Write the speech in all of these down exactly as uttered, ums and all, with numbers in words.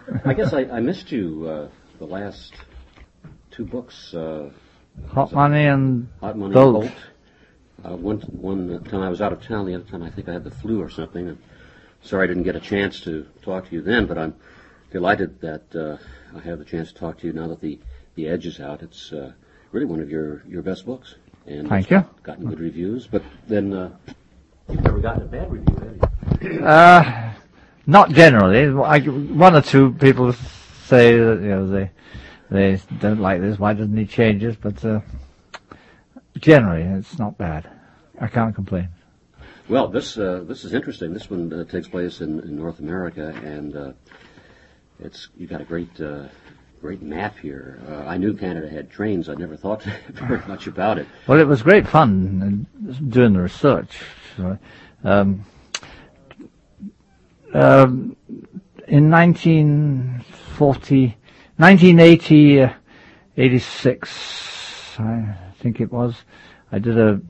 I guess I, I missed you uh, the last two books. Uh, Hot Money and Hot Money Bolt. and Bolt. Uh, one, one time I was out of town, the other time I think I had the flu or something. And sorry I didn't get a chance to talk to you then, but I'm delighted that uh, I have the chance to talk to you now that the, the Edge is out. It's uh, really one of your, your best books. And Thank you. Gotten good reviews, but then uh, you've never gotten a bad review, have you? Uh, not generally. I, one or two people say that, you know, they they don't like this. Why doesn't he change it? But uh, generally, it's not bad. I can't complain. Well, this uh, this is interesting. This one uh, takes place in, in North America, and uh, it's you got a great uh, great map here. Uh, I knew Canada had trains. I never thought very much about it. Well, it was great fun doing the research. Um, um, in nineteen forty, nineteen eighty, uh, eighty-six, I think it was, I did a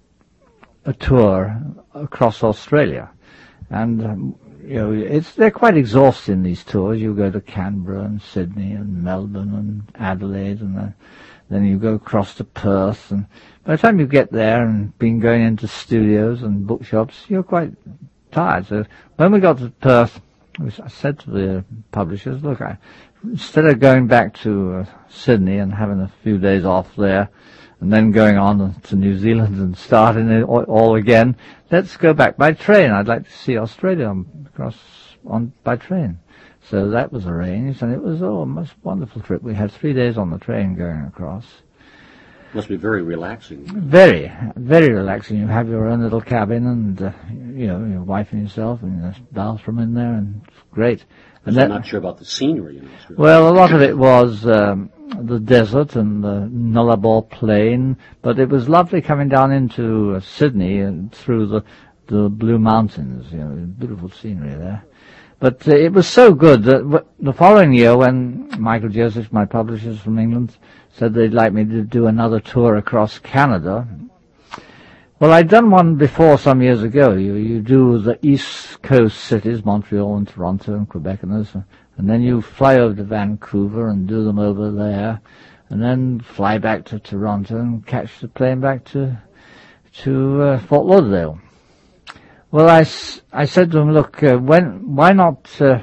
a tour across Australia, and um, you know, it's they're quite exhausting, these tours. You go to Canberra and Sydney and Melbourne and Adelaide, and then, then you go across to Perth, and by the time you get there and been going into studios and bookshops, you're quite tired. So when we got to Perth, I said to the publishers, look, I, instead of going back to uh, Sydney and having a few days off there, and then going on to New Zealand and starting it all, all again, let's go back by train. I'd like to see Australia across on by train. So that was arranged, and it was oh, a most wonderful trip. We had three days on the train going across. Must be very relaxing. Very, very relaxing. You have your own little cabin, and uh, you know, your wife and yourself, and there's a bathroom in there, and it's great. And I'm not sure about the scenery in Australia. Well, a lot of it was um, the desert and the Nullarbor Plain, but it was lovely coming down into uh, Sydney and through the the Blue Mountains. You know, beautiful scenery there. But uh, it was so good that w- the following year, when Michael Joseph, my publishers from England, said they'd like me to do another tour across Canada. Well, I'd done one before some years ago. You you do the East Coast cities, Montreal and Toronto and Quebec and those, and then you fly over to Vancouver and do them over there, and then fly back to Toronto and catch the plane back to to uh, Fort Lauderdale. Well, I, I said to him, look, uh, when why not uh,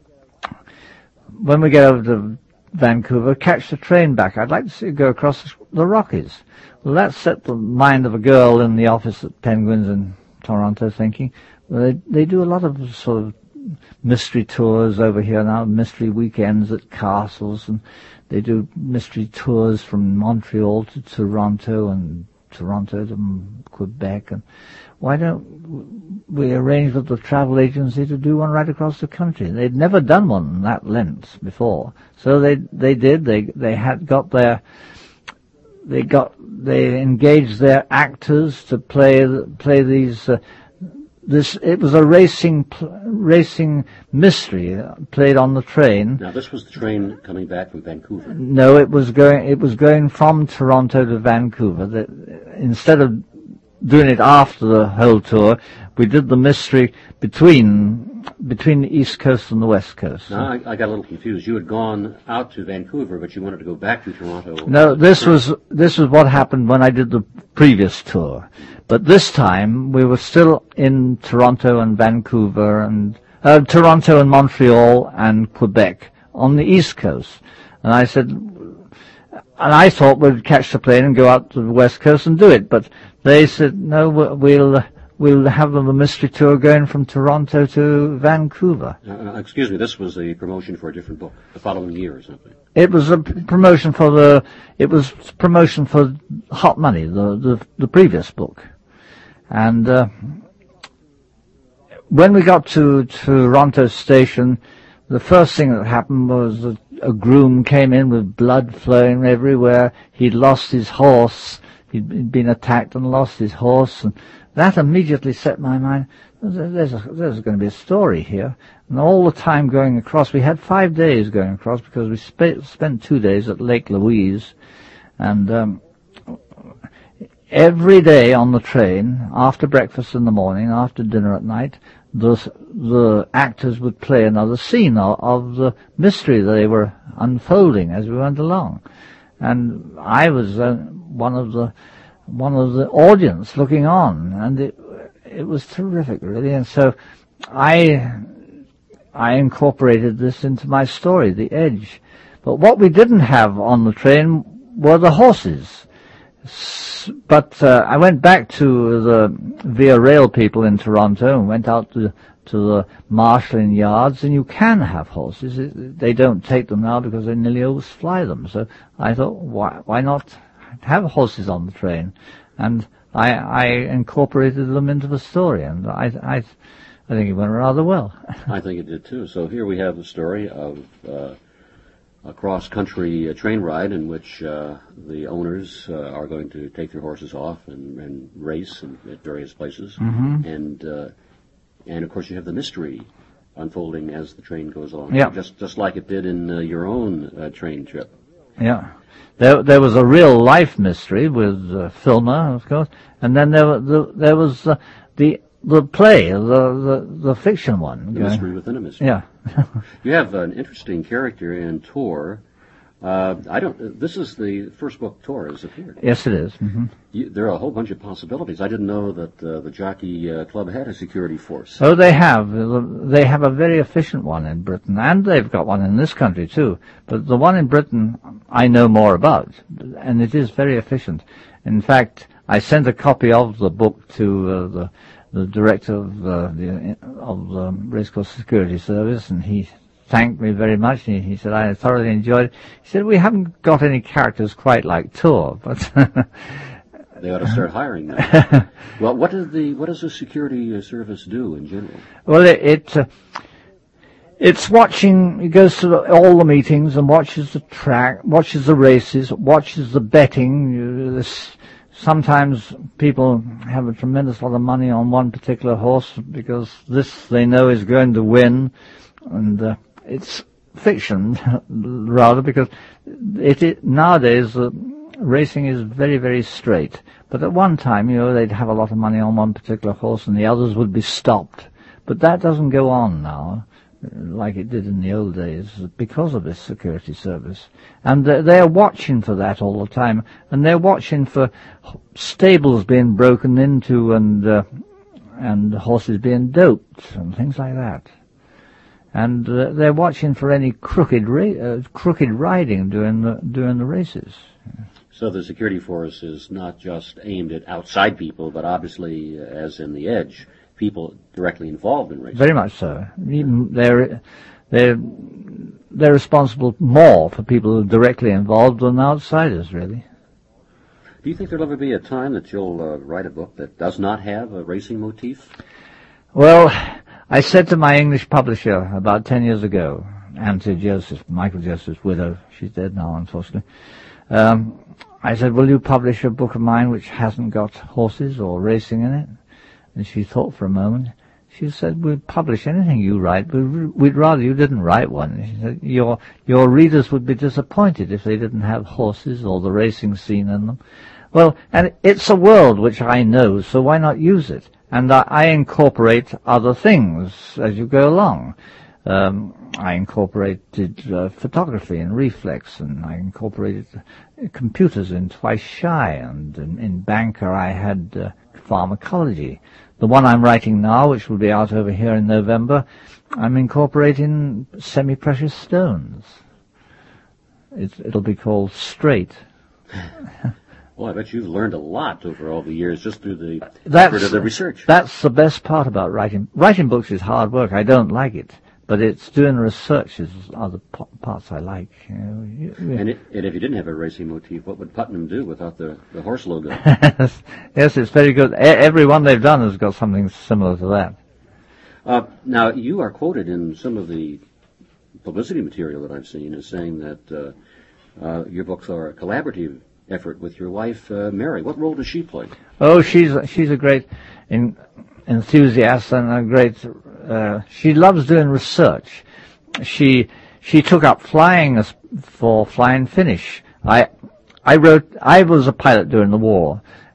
when we get over to Vancouver, catch the train back? I'd like to see you go across the Rockies. Well, that set the mind of a girl in the office at Penguins in Toronto thinking. Well, they, they do a lot of sort of mystery tours over here now, mystery weekends at castles, and they do mystery tours from Montreal to Toronto and Toronto to Quebec. And why don't we arrange with the travel agency to do one right across the country? They'd never done one that length before, so they they did. They they had got their they got they engaged their actors to play play these. Uh, this it was a racing pl- racing mystery uh, played on the train. Now this was the train coming back from Vancouver. No, it was going it was going from Toronto to Vancouver. That instead of doing it after the whole tour, we did the mystery between between the East Coast and the West Coast. Now, I, I got a little confused. You had gone out to Vancouver, but you wanted to go back to Toronto. No, this was this was what happened when I did the previous tour. But this time, we were still in Toronto and Vancouver and uh, Toronto and Montreal and Quebec on the East Coast. And I said, and I thought we'd catch the plane and go out to the West Coast and do it. But they said, no, we'll we'll have the mystery tour going from Toronto to Vancouver. Uh, excuse me, this was a promotion for a different book, the following year or something. It was a promotion for the, it was promotion for Hot Money, the the, the previous book. And uh, when we got to Toronto Station, the first thing that happened was that a groom came in with blood flowing everywhere. He'd lost his horse. He'd been attacked and lost his horse, and that immediately set my mind. There's, a, there's going to be a story here. And all the time going across, we had five days going across because we sp- spent two days at Lake Louise, and um, every day on the train, after breakfast in the morning, after dinner at night, the the actors would play another scene of, of the mystery that they were unfolding as we went along, and I was uh, one of the one of the audience looking on, and it it was terrific, really. And so I I incorporated this into my story, The Edge. But what we didn't have on the train were the horses. But uh, I went back to the Via Rail people in Toronto and went out to, to the marshalling yards, and you can have horses. It, they don't take them now because they nearly always fly them. So I thought, why, why not have horses on the train? And I, I incorporated them into the story, and I, I, I think it went rather well. I think it did too. So here we have the story of uh, a cross-country uh, train ride in which uh, the owners uh, are going to take their horses off and, and race in, at various places, mm-hmm. and uh, and of course you have the mystery unfolding as the train goes along. Yeah. Just just like it did in uh, your own uh, train trip. Yeah. There, there was a real life mystery with uh, Filmer, of course, and then there, the, there was uh, the the play, the, the the fiction one. The mystery within a mystery. Yeah. You have an interesting character in Tor. Uh, I don't. This is the first book Tor has appeared. Yes, it is. Mm-hmm. You, there are a whole bunch of possibilities. I didn't know that uh, the Jockey uh, Club had a security force. Oh, they have. They have a very efficient one in Britain, and they've got one in this country too. But the one in Britain I know more about, and it is very efficient. In fact, I sent a copy of the book to uh, the the director of uh, the of the Racecourse Security Service, and he thanked me very much. He, he said I thoroughly enjoyed it. He said we haven't got any characters quite like Tor, but they ought to start hiring them. Well, what does the what does the security service do in general? Well, it. it uh, It's watching, it goes to the, all the meetings and watches the track, watches the races, watches the betting. You, this, sometimes people have a tremendous lot of money on one particular horse because this they know is going to win, and uh, it's fiction rather, because it, it nowadays uh, racing is very, very straight. But at one time, you know, they'd have a lot of money on one particular horse and the others would be stopped. But that doesn't go on now like it did in the old days, because of this security service. And they're watching for that all the time, and they're watching for stables being broken into and uh, and horses being doped and things like that. And uh, they're watching for any crooked ra- uh, crooked riding during the during the races. So the security force is not just aimed at outside people, but obviously, uh, as in The Edge, people directly involved in racing. Very much so. Even they're they're they're responsible more for people who are directly involved than outsiders, really. Do you think there'll ever be a time that you'll uh, write a book that does not have a racing motif? Well, I said to my English publisher about ten years ago, Auntie Joseph, Michael Joseph's widow, she's dead now, unfortunately. Um, I said, will you publish a book of mine which hasn't got horses or racing in it? And she thought for a moment. She said, we'd publish anything you write, but we'd rather you didn't write one. She said, your, your readers would be disappointed if they didn't have horses or the racing scene in them. Well, and it's a world which I know, so why not use it? And I, I incorporate other things as you go along. Um, I incorporated uh, photography and reflex, and I incorporated uh, computers in Twice Shy, and in, in Banker I had uh, pharmacology. The one I'm writing now, which will be out over here in November, I'm incorporating semi-precious stones. It, it'll be called Straight. Well, I bet you've learned a lot over all the years just through the that's, effort of the research. That's the best part about writing. Writing books is hard work. I don't like it. But it's doing research is other p- parts I like. You know, you, you, and, it, and if you didn't have a racing motif, what would Putnam do without the, the horse logo? Yes, it's very good. E- every one they've done has got something similar to that. Uh, now, you are quoted in some of the publicity material that I've seen as saying that uh, uh, your books are a collaborative effort with your wife, uh, Mary. What role does she play? Oh, she's she's a great in, enthusiast and a great. Uh, she loves doing research. She she took up flying as, for Fly and Finish. I I wrote. I was a pilot during the war,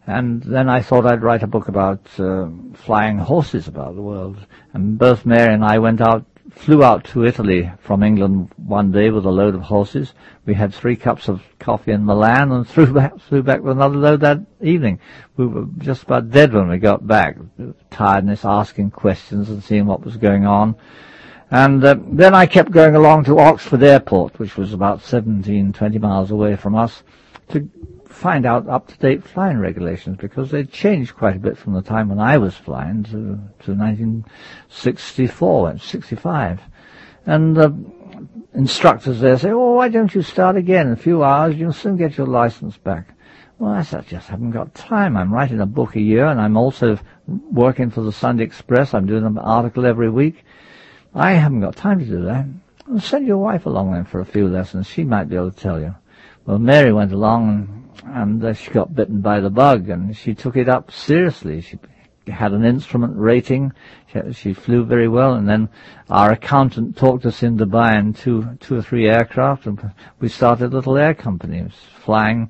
And then I thought I'd write a book about uh, flying horses about the world. And both Mary and I went out, flew out to Italy from England one day with a load of horses. We had three cups of coffee in Milan and flew back, flew back with another load that evening. We were just about dead when we got back. Tiredness, asking questions and seeing what was going on. And uh, then I kept going along to Oxford Airport, which was about seventeen, twenty miles away from us, to find out up-to-date flying regulations, because they'd changed quite a bit from the time when I was flying to, to nineteen sixty-four and sixty-five. And uh, instructors there say, oh, why don't you start again? In a few hours, you'll soon get your license back. Well, I said, I just haven't got time. I'm writing a book a year, and I'm also working for the Sunday Express. I'm doing an article every week. I haven't got time to do that. Well, send your wife along then for a few lessons. She might be able to tell you. Well, Mary went along, and and uh, she got bitten by the bug, and she took it up seriously. She had an instrument rating. She, she flew very well, and then our accountant talked us into buying two, two or three aircraft, and we started a little air company, flying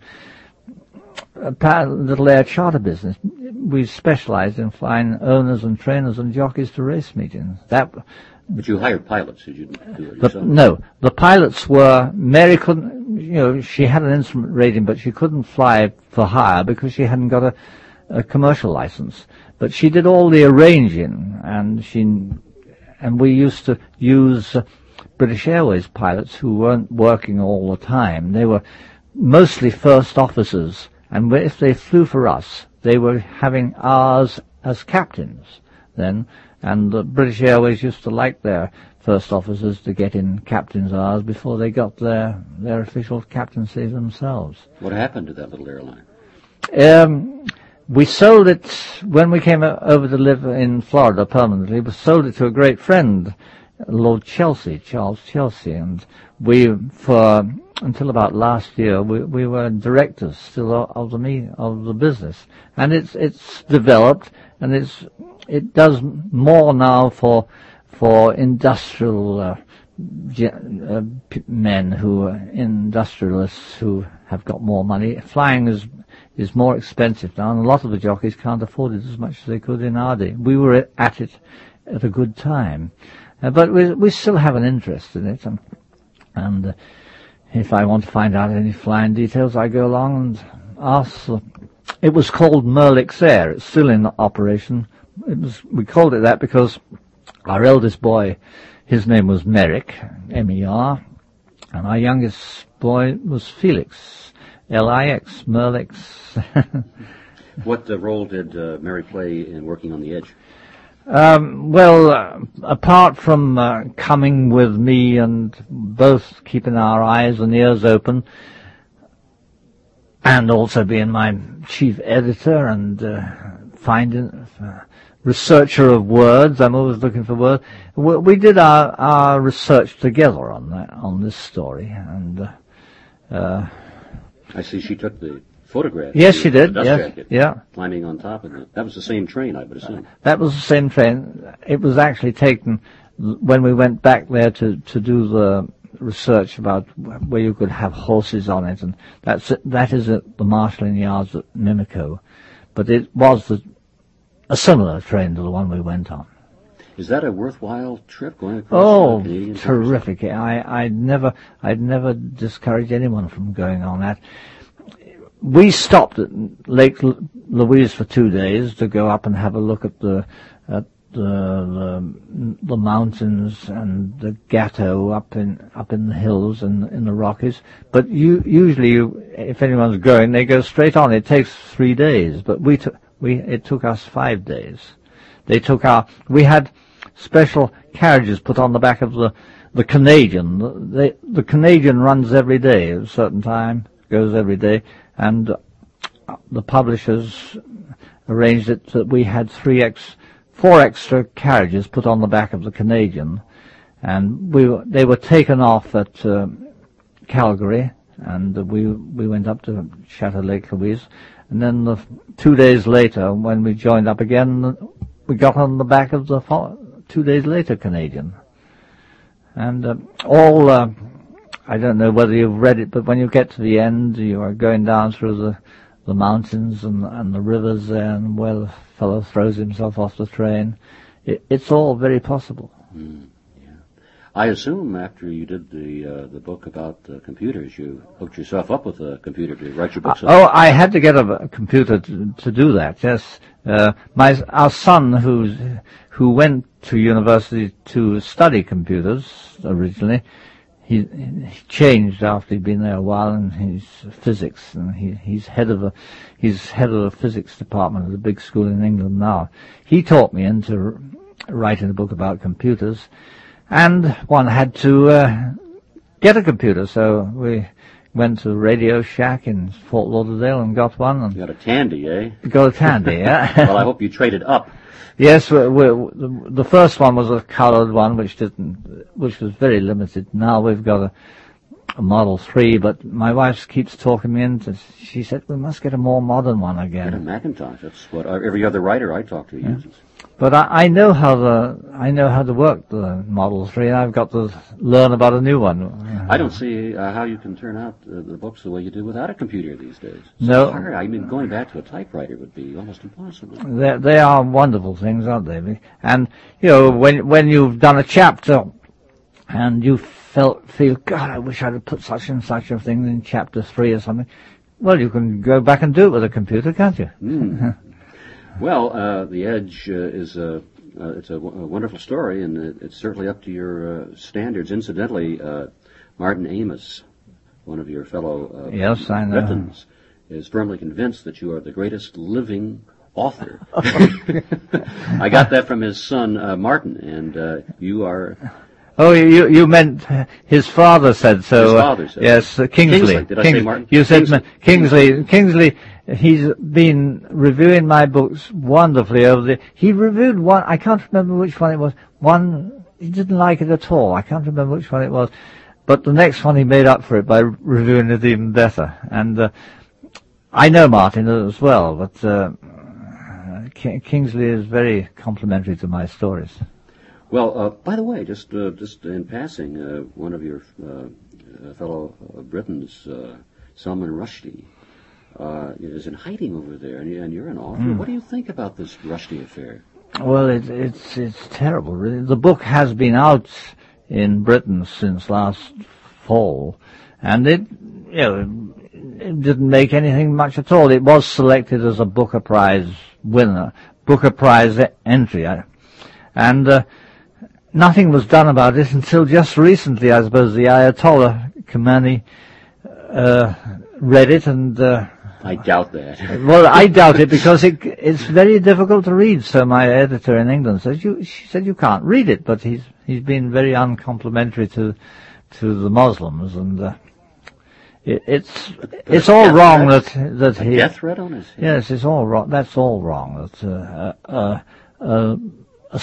a little air charter business. We specialized in flying owners and trainers and jockeys to race meetings. That. But you hired pilots, did you do it The, yourself? no, the pilots were, Mary couldn't, you know, she had an instrument rating, but she couldn't fly for hire because she hadn't got a, a commercial license. But she did all the arranging, and she, and we used to use uh, British Airways pilots who weren't working all the time. They were mostly first officers, and if they flew for us, they were having hours as captains then. And the British Airways used to like their first officers to get in captain's hours before they got their their official captaincy themselves. What happened to that little airline? Um, we sold it when we came over to live in Florida permanently. We sold it to a great friend, Lord Chelsea, Charles Chelsea, and we, for until about last year, we, we were directors still of the me of the business, and it's it's developed, and it's it does more now for for industrial uh, uh, men who are industrialists who have got more money. Flying is is more expensive now, and a lot of the jockeys can't afford it as much as they could in our day. We were at it at a good time, uh, but we we still have an interest in it, and and uh, if I want to find out any flying details, I go along and ask. Uh, it was called Merlix Air. It's still in operation. It was, we called it that because our eldest boy, his name was Merrick, M E R, and our youngest boy was Felix, L I X, Merlix. What uh, role did uh, Mary play in working on the Edge? Um, well, uh, apart from uh, coming with me and both keeping our eyes and ears open, and also being my chief editor and uh, finding uh, researcher of words, I'm always looking for words. We, we did our, our research together on that, on this story, and uh, uh, I see she took the photograph. yes, of she the did. dust Yes, jacket, yeah. climbing on top of it. That was the same train, I would assume. That was the same train. It was actually taken when we went back there to, to do the research about where you could have horses on it, and that's it, that is at the marshalling yards at Mimico. But it was the, a similar train to the one we went on. Is that a worthwhile trip going across Oh, the Canadian terrific! I I'd never I'd never discourage anyone from going on that. We stopped at Lake L- Louise for two days to go up and have a look at the at the the, the mountains and the Gatto up in up in the hills and in the Rockies. But you usually, you, if anyone's going, they go straight on. It takes three days, but we took we it took us five days. They took our we had special carriages put on the back of the the Canadian. The the Canadian runs every day at a certain time, goes every day. And the publishers arranged it that we had three ex, four extra carriages put on the back of the Canadian, and we were, they were taken off at uh, Calgary, and we we went up to Chateau Lake Louise, and then the, two days later, when we joined up again, we got on the back of the two days later Canadian, and uh, all. Uh, I don't know whether you've read it, but when you get to the end, you are going down through the the mountains and, and the rivers there, and where the fellow throws himself off the train. It, it's all very possible. Mm, yeah. I assume after you did the uh, the book about uh, computers, you hooked yourself up with a computer to write your books. Uh, oh, I had to get a, a computer to, to do that. Yes, uh, my our son, who's who went to university to study computers originally, he, he changed after he'd been there a while, and he's physics, and he, he's head of a he's head of the physics department at a big school in England now. He taught me into writing a book about computers, and one had to uh, get a computer, so we went to Radio Shack in Fort Lauderdale and got one. And you got a Tandy, eh? Got a Tandy, yeah. Well, I hope you traded up. Yes, we, we, the, the first one was a coloured one, which didn't, which was very limited. Now we've got a, a Model three, but my wife keeps talking me into. She said we must get a more modern one again. Get a Macintosh. That's what every other writer I talk to uses. Yeah. But I, I know how the I know how to work the Model three, and I've got to learn about a new one. I don't see uh, how you can turn out uh, the books the way you do without a computer these days. It's no, hard. I mean, going back to a typewriter would be almost impossible. They they are wonderful things, aren't they? And you know, when when you've done a chapter, and you felt feel God, I wish I'd have put such and such a thing in chapter three or something. Well, you can go back and do it with a computer, can't you? Mm. Well, uh, The Edge uh, is a, uh, it's a, w- a wonderful story, and it, it's certainly up to your uh, standards. Incidentally, uh, Martin Amis, one of your fellow uh, yes, I know. Britons, is firmly convinced that you are the greatest living author. I got that from his son, uh, Martin, and uh, you are... Oh, you you meant his father said so. His father said uh, yes, uh, Kingsley. Kingsley. Did I Kings- say Martin? You said Kingsley. Ma- Kingsley. Kingsley. He's been reviewing my books wonderfully over the. He reviewed one. I can't remember which one it was. One he didn't like it at all. I can't remember which one it was. But the next one he made up for it by reviewing it even better. And uh, I know Martin as well, but uh, K- Kingsley is very complimentary to my stories. Well, uh, by the way, just uh, just in passing, uh, one of your uh, uh, fellow uh, Britons, uh, Salman Rushdie, uh, is in hiding over there, and, and you're an author. Mm. What do you think about this Rushdie affair? Well, it, it's it's terrible, really. The book has been out in Britain since last fall, and it, you know, it didn't make anything much at all. It was selected as a Booker Prize winner, Booker Prize entry, and uh, nothing was done about it until just recently. I suppose the Ayatollah Khomeini uh, read it, and uh, I doubt that. Well, I doubt it because it, it's very difficult to read. So my editor in England says, "You," she said, "you can't read it." But he's he's been very uncomplimentary to to the Muslims, and uh, it, it's it's all wrong that that a he death threat on his head. Yes, it's all wrong. That's all wrong. That uh, uh, uh, a,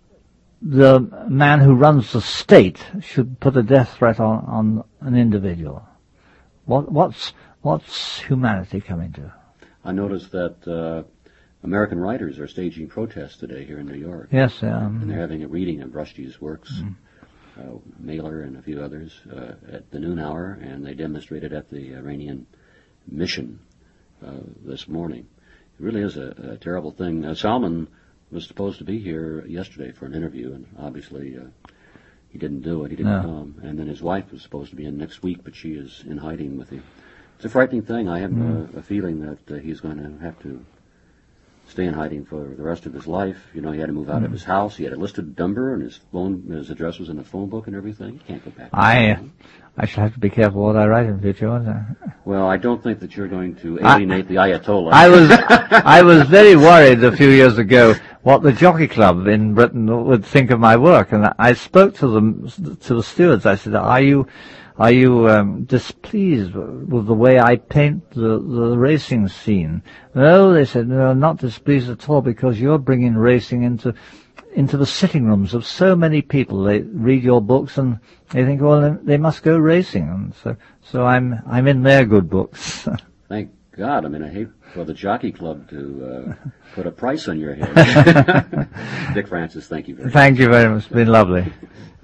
the man who runs the state should put a death threat on, on an individual. What what's what's humanity coming to? I noticed that uh, American writers are staging protests today here in New York. Yes, um, and they're having a reading of Rushdie's works, mm. uh, Mailer and a few others, uh, at the noon hour, and they demonstrated at the Iranian mission uh, this morning. It really is a, a terrible thing. Uh, Salman was supposed to be here yesterday for an interview, and obviously uh, he didn't do it. He didn't no. come. And then his wife was supposed to be in next week, but she is in hiding with him. It's a frightening thing. I have mm. a, a feeling that uh, he's going to have to stay in hiding for the rest of his life. You know, he had to move out mm. of his house. He had a listed number, and his phone, his address was in the phone book and everything. He can't go back. I, uh, I shall have to be careful what I write in future, won't I? Well, I don't think that you're going to alienate I, the Ayatollah. I was, I was very worried a few years ago what the Jockey Club in Britain would think of my work, and I spoke to them, to the stewards. I said, "Are you, are you um, displeased with the way I paint the, the racing scene?" No, they said, "No, not displeased at all, because you're bringing racing into into the sitting rooms of so many people. They read your books and they think, well, they must go racing." And so, so I'm I'm in their good books. Thank God. I mean, I hate for the Jockey Club to uh, put a price on your head. Dick Francis, thank you very much. Thank you very much. It's been lovely.